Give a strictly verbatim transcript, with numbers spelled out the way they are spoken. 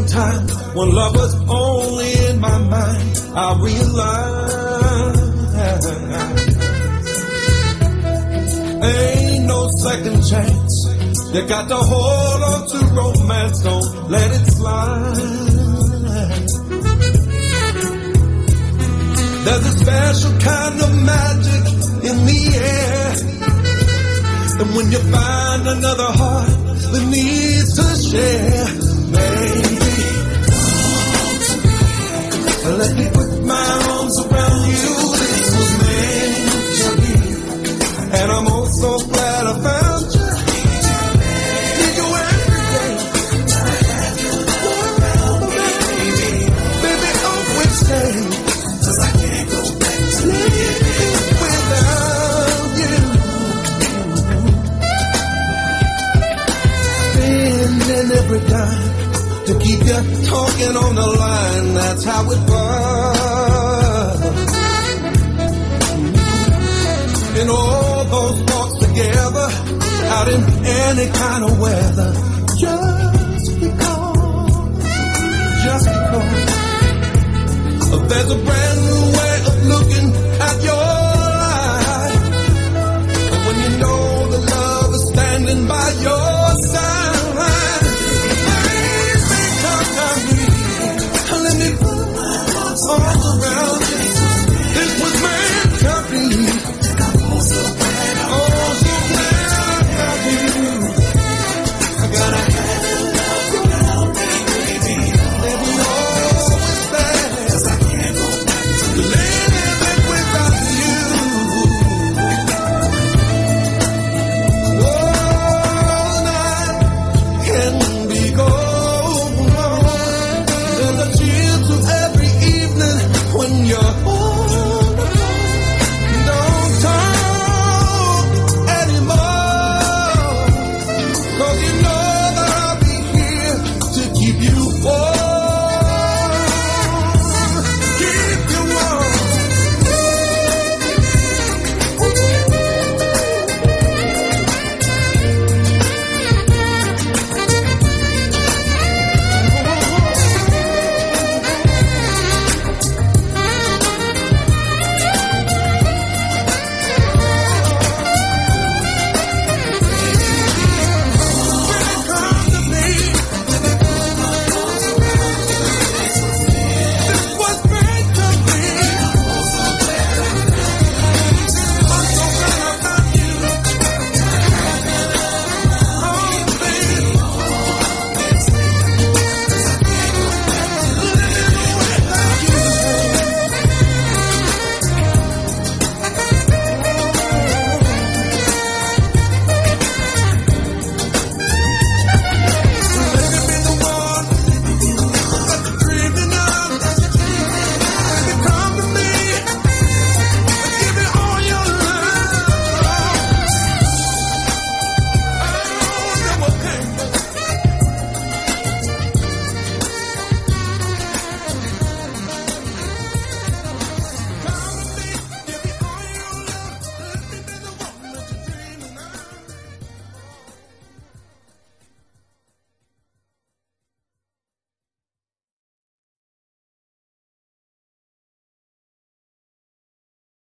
time when love was only in my mind, I realized ain't no second chance. You got to hold on to romance, don't let it slide. There's a special kind of magic in the air, and when you find another heart that needs to share, baby, let me put my arms around you. This was meant to be, and I'm oh so glad I found you. Need you every day. Oh, baby, baby, always stay. Cause I can't go back to living without you. Spending every dime to keep you talking on the line, that's how it was. And all those walks together, out in any kind of weather, just because, just because. There's a brand new way of looking at your